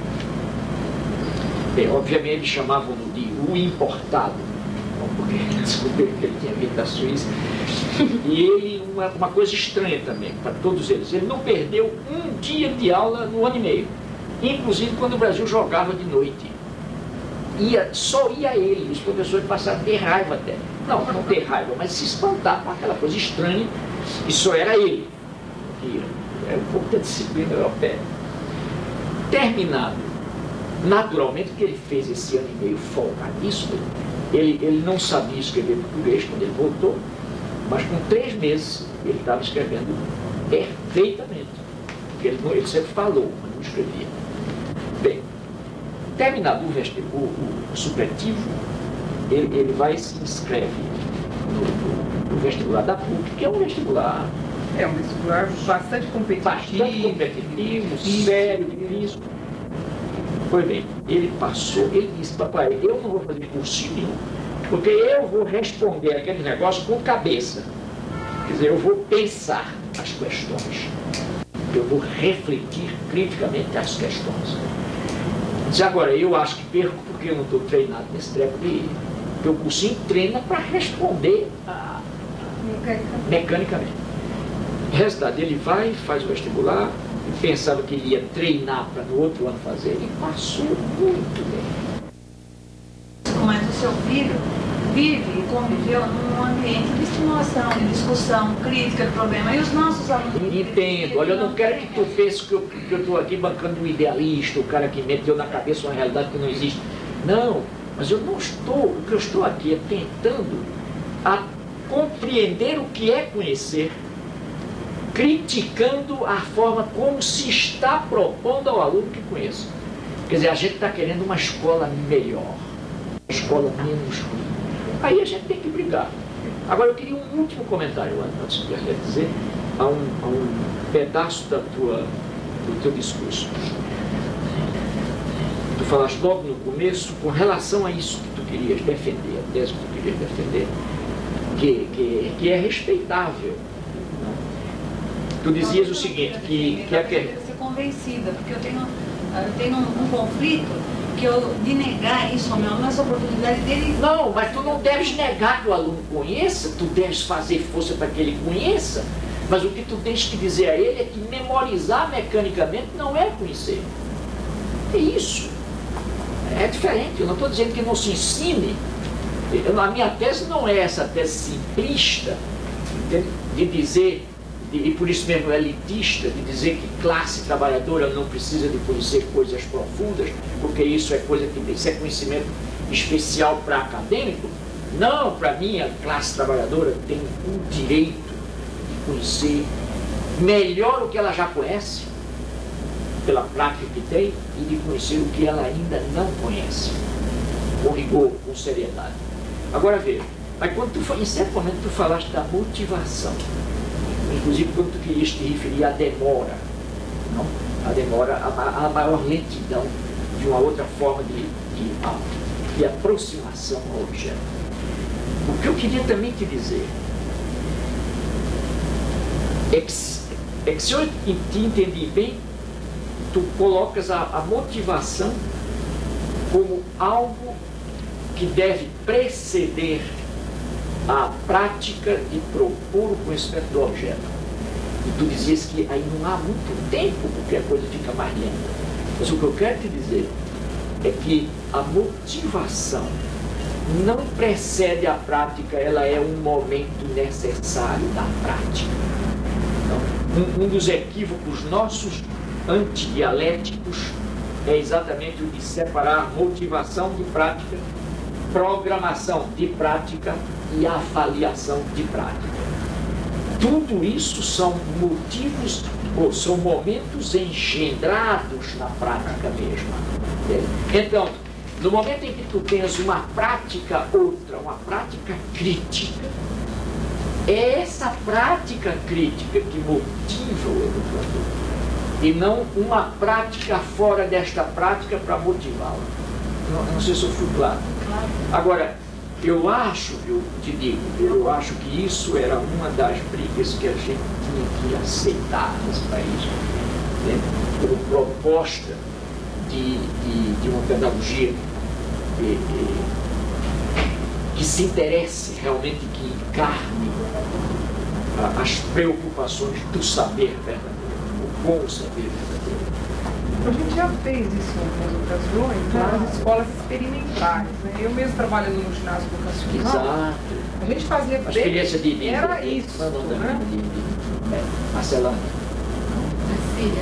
Bem, obviamente eles chamavam-no de o importado, porque descobriram que ele tinha vindo da Suíça. E ele, uma coisa estranha também, para todos eles, ele não perdeu um dia de aula no ano e meio, inclusive quando o Brasil jogava de noite. Só ia ele, os professores passaram a ter raiva até. Não ter raiva, mas se espantar com aquela coisa estranha, e só era ele. Era um pouco da disciplina europeia. Terminado, naturalmente, que ele fez esse ano e meio folgadíssimo, ele não sabia escrever português quando ele voltou, mas com 3 meses ele estava escrevendo perfeitamente, porque ele sempre falou, mas não escrevia. Bem, terminado o supletivo, ele vai e se inscreve no vestibular da PUC, que é um vestibular... É um vestibular bastante competitivo, sério, difícil. Pois bem, ele passou, ele disse: papai, eu não vou fazer cursinho nenhum, porque eu vou responder aquele negócio com cabeça. Quer dizer, eu vou pensar as questões, eu vou refletir criticamente as questões. Diz: agora, eu acho que perco porque eu não estou treinado nesse treco de... Porque o cursinho treina para responder mecanicamente. Resultado, ele vai, faz o vestibular, e pensava que ele ia treinar para no outro ano fazer, e passou muito bem. Mas o seu filho vive e conviveu num ambiente de estimulação, de discussão, crítica de problema, e os nossos alunos... Entendo. Olha, eu não quero que tu pense que eu estou aqui bancando um idealista, o cara que meteu na cabeça uma realidade que não existe. Não, mas eu não estou, o que eu estou aqui é tentando a compreender o que é conhecer, criticando a forma como se está propondo ao aluno que conheça. Quer dizer, a gente está querendo uma escola melhor, uma escola menos ruim. Aí a gente tem que brigar. Agora eu queria um último comentário antes de eu dizer a um pedaço do teu discurso. Tu falaste logo no começo com relação a isso que tu querias defender, a tese que tu querias defender, que é respeitável. Tu dizias o seguinte, que eu quero ser convencida, porque eu tenho um conflito de negar isso ao meu aluno, essa oportunidade dele... Não, mas tu não deves negar que o aluno conheça, tu deves fazer força para que ele conheça, mas o que tu tens que dizer a ele é que memorizar mecanicamente não é conhecer. É isso. É diferente. Eu não estou dizendo que não se ensine. A minha tese não é essa tese simplista, entende? De dizer... E por isso mesmo é elitista, de dizer que classe trabalhadora não precisa de conhecer coisas profundas, porque isso é conhecimento especial para acadêmico. Não, para mim a classe trabalhadora tem o direito de conhecer melhor o que ela já conhece, pela prática que tem, e de conhecer o que ela ainda não conhece, com rigor, com seriedade. Agora veja, mas em certo momento tu falaste da motivação. Inclusive quando tu querias te referir à demora, não? A demora, a maior lentidão de uma outra forma de aproximação ao objeto. O que eu queria também te dizer é que se eu te entendi bem, tu colocas a motivação como algo que deve preceder a prática de propor o conhecimento do objeto. E tu dizias que aí não há muito tempo, porque a coisa fica mais lenta. Mas o que eu quero te dizer é que a motivação não precede a prática, ela é um momento necessário da prática. Então, um dos equívocos nossos antidialéticos é exatamente o de separar motivação de prática, programação de prática e avaliação de prática. Tudo isso são motivos, ou são momentos engendrados na prática mesma. Então, no momento em que tu tens uma prática outra, uma prática crítica, é essa prática crítica que motiva o educador, e não uma prática fora desta prática para motivá-lo. Não sei se eu fui claro. Agora, eu acho, eu te digo, eu acho que isso era uma das brigas que a gente tinha que aceitar nesse país, né? Como proposta de uma pedagogia que se interesse realmente, que encarne as preocupações do saber verdadeiro, o bom saber verdadeiro. A gente já fez isso em algumas ocasiões, né, nas escolas experimentais. Né? Eu mesmo trabalhando no ginásio vocacional, Exato. a gente fazia A experiência de era isso, né? Marcelana. Filha.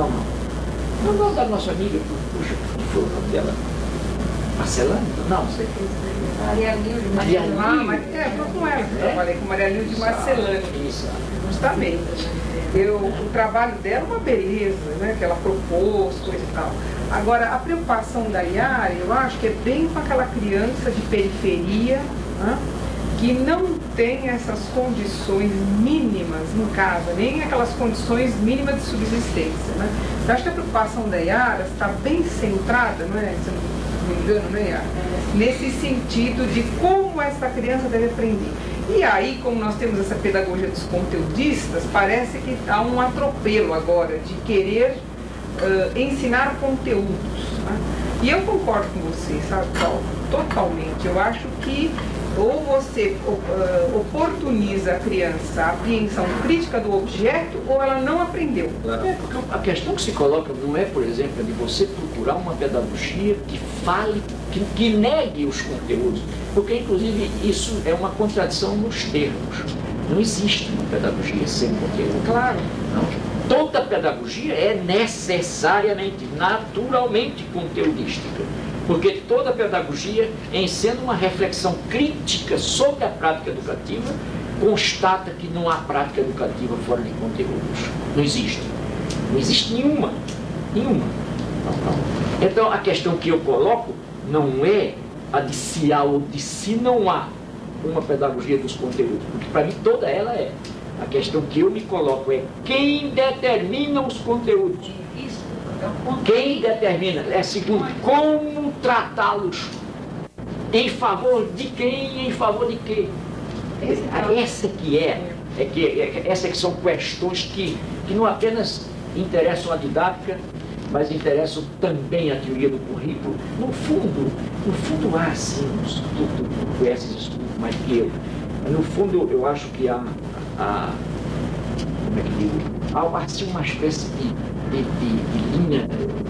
Não, da nossa amiga, puxa, que foi o nome dela? Marcelana? Não. Maria Lilde. Maria Lilde. Foi com ela que eu trabalhei, com Maria Lilde de Marcelana. Isso. Justamente. O trabalho dela é uma beleza, né? Que ela propôs, coisa e tal. Agora, a preocupação da Yara, eu acho que é bem com aquela criança de periferia, né? Que não tem essas condições mínimas em casa, nem aquelas condições mínimas de subsistência, né? Eu acho que a preocupação da Yara está bem centrada, não é? Se não me engano, né, Yara? Nesse sentido de como essa criança deve aprender. E aí, como nós temos essa pedagogia dos conteudistas, parece que há um atropelo agora de querer ensinar conteúdos. Né? E eu concordo com você, sabe, Paulo? Totalmente. Eu acho que ou você oportuniza a criança a apreensão crítica do objeto, ou ela não aprendeu. Porque a questão que se coloca não é, por exemplo, de você procurar uma pedagogia que fale, que negue os conteúdos, porque inclusive isso é uma contradição nos termos. Não existe uma pedagogia sem conteúdo. Claro. Não. Toda pedagogia é necessariamente, naturalmente conteudística. Porque toda pedagogia, em sendo uma reflexão crítica sobre a prática educativa, constata que não há prática educativa fora de conteúdos. Não existe. Não existe nenhuma. Nenhuma. Não. Então, a questão que eu coloco não é a de se há ou de se não há uma pedagogia dos conteúdos. Porque, para mim, toda ela é. A questão que eu me coloco é quem determina os conteúdos. Quem determina, segundo, como tratá-los, em favor de quem, em favor de quê. Essas que são questões que não apenas interessam a didática, mas interessam também a teoria do currículo. No fundo há sim, tu conheces isso mais que eu, no fundo eu acho que há como é que digo, há assim uma espécie de linha,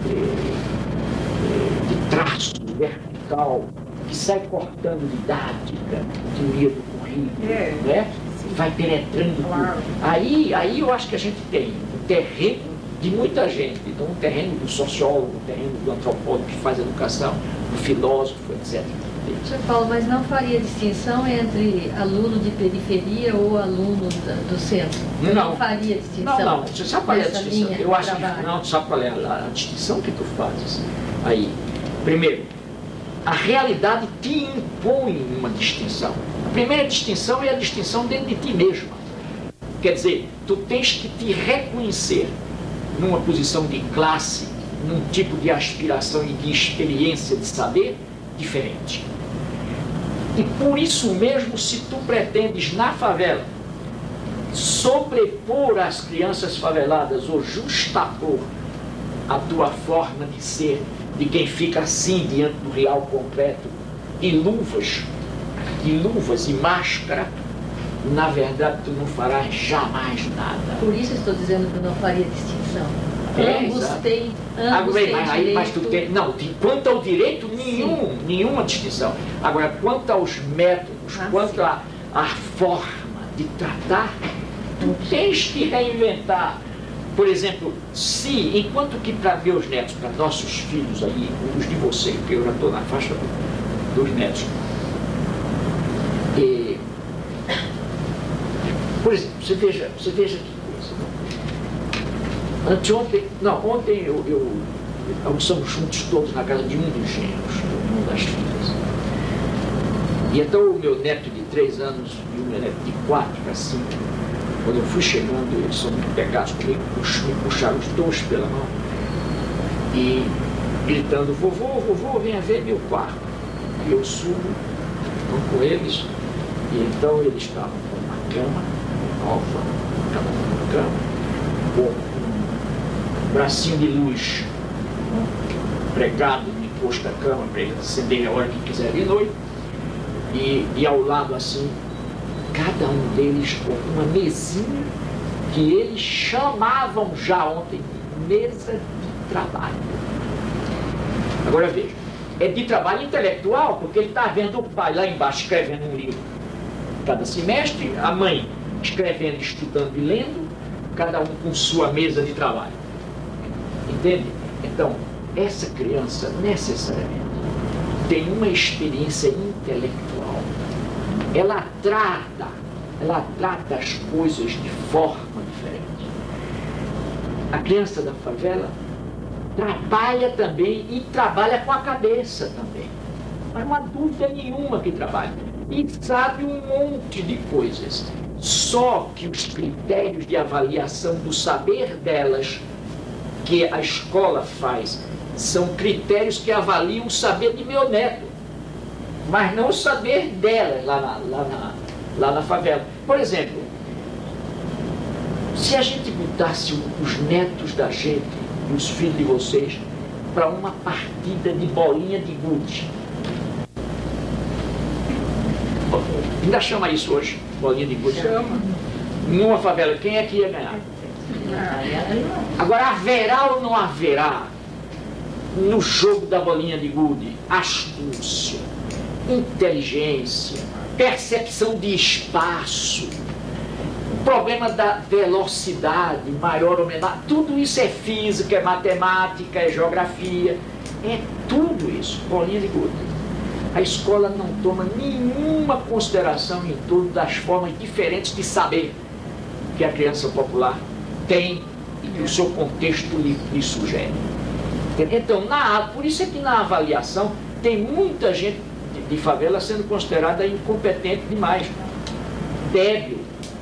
de traço vertical que sai cortando didática, teoria do currículo, né? Vai penetrando tudo. Aí eu acho que a gente tem um terreno de muita gente, então um terreno do sociólogo, um terreno do antropólogo que faz educação, do filósofo, etc. Sr. Paulo, mas não faria distinção entre aluno de periferia ou aluno do centro? Não faria distinção? Não. Você sabe qual é a distinção? Eu acho que não, sabe qual é a distinção que tu fazes? Aí, primeiro, a realidade te impõe uma distinção. A primeira distinção é a distinção dentro de ti mesmo. Quer dizer, tu tens que te reconhecer numa posição de classe, num tipo de aspiração e de experiência de saber diferente. E por isso mesmo, se tu pretendes na favela sobrepor as crianças faveladas ou justapor a tua forma de ser, de quem fica assim diante do real concreto, e luvas e máscara, na verdade tu não farás jamais nada. Por isso estou dizendo que não faria distinção. Ambos têm direito. Mas tu tem, não, quanto ao direito, nenhuma distinção. Agora, quanto aos métodos, quanto à forma de tratar, tu tens que reinventar. Por exemplo, se, enquanto que para meus netos, para nossos filhos aí, os de você, porque eu já estou na faixa dos netos, por exemplo, você veja que coisa. Ontem almoçamos juntos todos na casa de um dos genros, de uma das filhas. E então o meu neto de 3 anos e o meu neto de 4 para 5, quando eu fui chegando, eles são muito pegados comigo, me puxaram os dois pela mão e gritando: vovô, venha ver meu quarto. E eu subo, vou com eles, e então eles estavam com uma cama nova, cada um com uma cama, com um bracinho de luz pregado no posto da cama para eles acenderem a hora que quiserem de noite, e ao lado assim, cada um deles com uma mesinha que eles chamavam já ontem de mesa de trabalho. Agora veja, é de trabalho intelectual, porque ele está vendo o pai lá embaixo escrevendo um livro cada semestre, a mãe escrevendo, estudando e lendo, cada um com sua mesa de trabalho. Entende? Então, essa criança necessariamente tem uma experiência intelectual. Ela trata as coisas de forma diferente. A criança da favela trabalha também, e trabalha com a cabeça também. Mas não há dúvida nenhuma que trabalha. E sabe um monte de coisas. Só que os critérios de avaliação do saber delas, que a escola faz, são critérios que avaliam o saber de meu neto, mas não o saber delas lá na favela. Por exemplo, se a gente botasse os netos da gente, os filhos de vocês, para uma partida de bolinha de gude, ainda chama isso hoje, bolinha de gude? Chama. Numa favela, quem é que ia ganhar? Agora, haverá ou não haverá no jogo da bolinha de gude astúcia, inteligência, percepção de espaço, o problema da velocidade maior ou menor? Tudo isso é física, é matemática, é geografia, é tudo isso, bolinha de gude. A escola não toma nenhuma consideração em torno das formas diferentes de saber que a criança popular tem e que o seu contexto lhe sugere. Então, por isso é que na avaliação tem muita gente de favela sendo considerada incompetente demais, débil.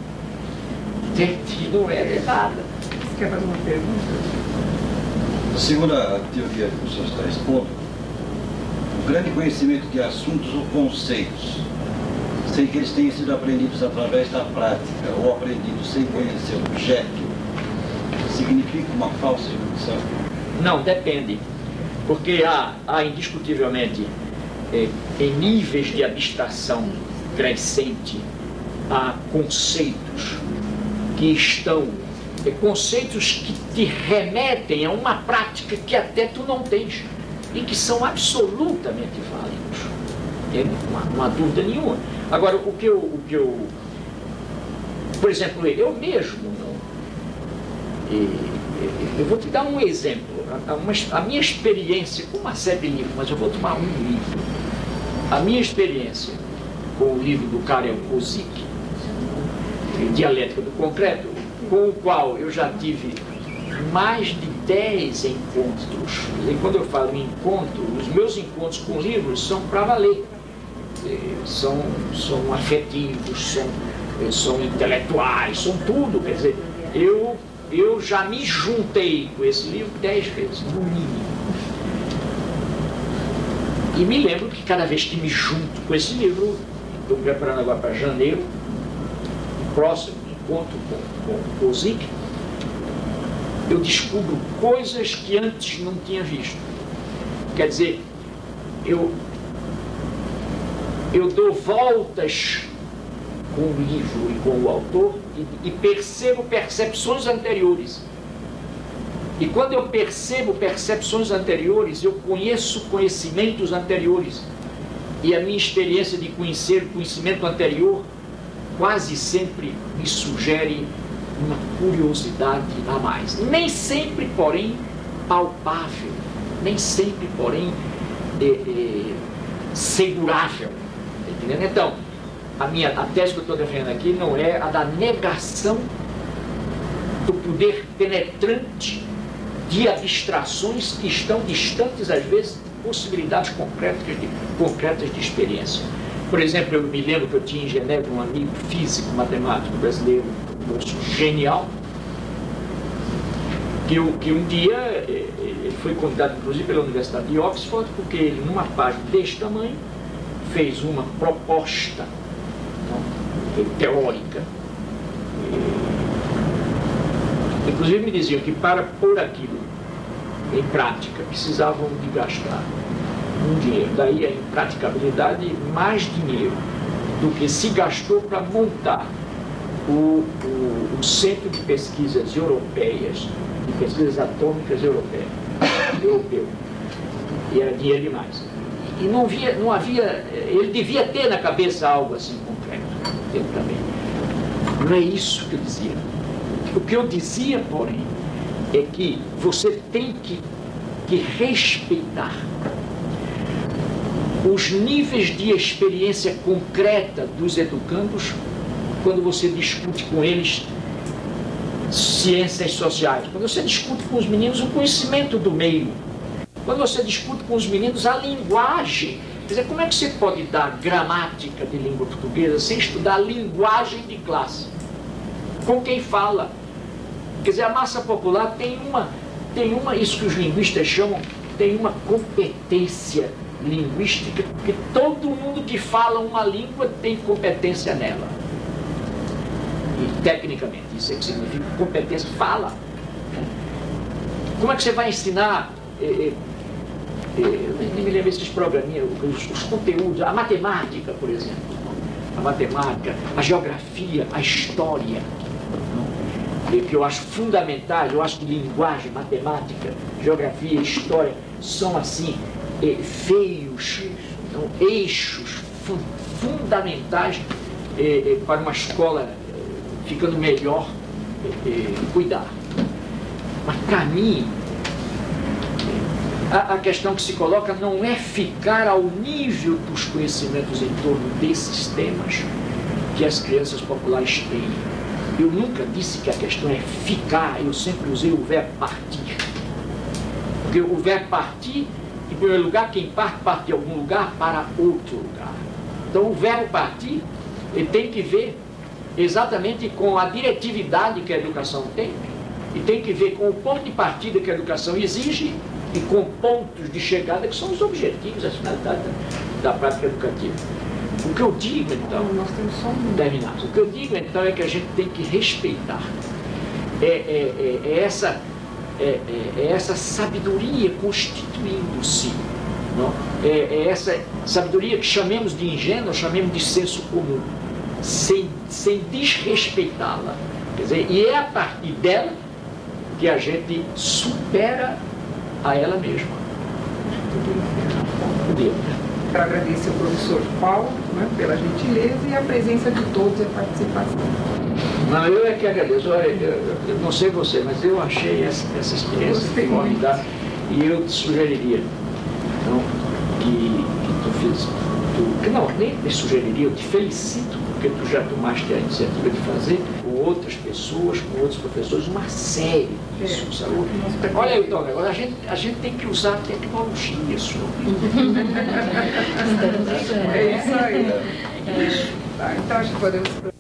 E não é nada. Você quer fazer uma pergunta? Segundo a teoria que o senhor está expondo, o grande conhecimento de assuntos ou conceitos, sem que eles tenham sido aprendidos através da prática ou aprendidos sem conhecer o objeto, significa uma falsa erudição? Não, depende. Porque há indiscutivelmente, em níveis de abstração crescente, há conceitos que estão, conceitos que te remetem a uma prática que até tu não tens e que são absolutamente válidos. Não há dúvida nenhuma. Agora, o que eu por exemplo, eu mesmo eu vou te dar um exemplo, a minha experiência com uma série de livros, mas eu vou tomar um livro. A minha experiência com o livro do Karel Kozik, Dialética do Concreto, com o qual eu já tive mais de 10 encontros. E quando eu falo em encontro, os meus encontros com livros são para valer. São afetivos, são intelectuais, são tudo. Quer dizer, eu já me juntei com esse livro 10 vezes, no mínimo. E me lembro que cada vez que me junto com esse livro, estou preparando agora para janeiro, próximo encontro com o Kozik, eu descubro coisas que antes não tinha visto. Quer dizer, eu dou voltas com o livro e com o autor e percebo percepções anteriores. E quando eu percebo percepções anteriores, eu conheço conhecimentos anteriores. E a minha experiência de conhecer o conhecimento anterior quase sempre me sugere uma curiosidade a mais. Nem sempre, porém, palpável. Nem sempre, porém, segurável. Entendeu? Então, a tese que eu estou defendendo aqui não é a da negação do poder penetrante de abstrações que estão distantes, às vezes, de possibilidades concretas de experiência. Por exemplo, eu me lembro que eu tinha em Genebra um amigo físico, matemático brasileiro, um moço genial, que um dia ele foi convidado, inclusive, pela Universidade de Oxford, porque ele, numa página deste tamanho, fez uma proposta teórica. Inclusive me diziam que para pôr aquilo em prática precisavam de gastar um dinheiro. Daí a impraticabilidade, mais dinheiro do que se gastou para montar o Centro de Pesquisas Europeias, de Pesquisas Atômicas Europeu. E era dinheiro demais. E não havia, ele devia ter na cabeça algo assim concreto. Eu também. Não é isso que eu dizia. O que eu dizia, porém, é que você tem que respeitar os níveis de experiência concreta dos educandos quando você discute com eles ciências sociais, quando você discute com os meninos o conhecimento do meio, quando você discute com os meninos a linguagem. Quer dizer, como é que você pode dar gramática de língua portuguesa sem estudar a linguagem de classe? Com quem fala? Quer dizer, a massa popular tem uma, isso que os linguistas chamam, tem uma competência linguística, porque todo mundo que fala uma língua tem competência nela. E tecnicamente, isso é que significa competência, fala. Como é que você vai ensinar, eu nem me lembro esses programinhas, os conteúdos, a matemática, por exemplo, a matemática, a geografia, a história, que eu acho fundamentais. Eu acho que linguagem, matemática, geografia, história são assim, feios, eixos fundamentais para uma escola ficando melhor cuidar. Mas para mim, a questão que se coloca não é ficar ao nível dos conhecimentos em torno desses temas que as crianças populares têm. Eu nunca disse que a questão é ficar, eu sempre usei o verbo partir. Porque o verbo partir, em primeiro lugar, quem parte de algum lugar para outro lugar. Então o verbo partir, ele tem que ver exatamente com a diretividade que a educação tem, e tem que ver com o ponto de partida que a educação exige, e com pontos de chegada que são os objetivos, as finalidades da prática educativa. O que eu digo, então, nós temos só um terminado. O que eu digo, então, é que a gente tem que respeitar essa sabedoria constituindo-se, essa sabedoria que chamemos de ingênua, chamemos de senso comum, sem desrespeitá-la. Quer dizer, e é a partir dela que a gente supera a ela mesma. Quero agradecer ao professor Paulo, né, pela gentileza e a presença de todos e a participação. Não, eu é que agradeço. Eu não sei você, mas eu achei essa experiência formidável. E eu te sugeriria, então, que tu fizesse. Não, nem te sugeriria, eu te felicito, porque tu já tomaste a iniciativa de fazer com outras pessoas, com outros professores, uma série disso. Olha, então, agora a gente tem que usar a tecnologia, isso. É isso aí. Tá, então acho que podemos...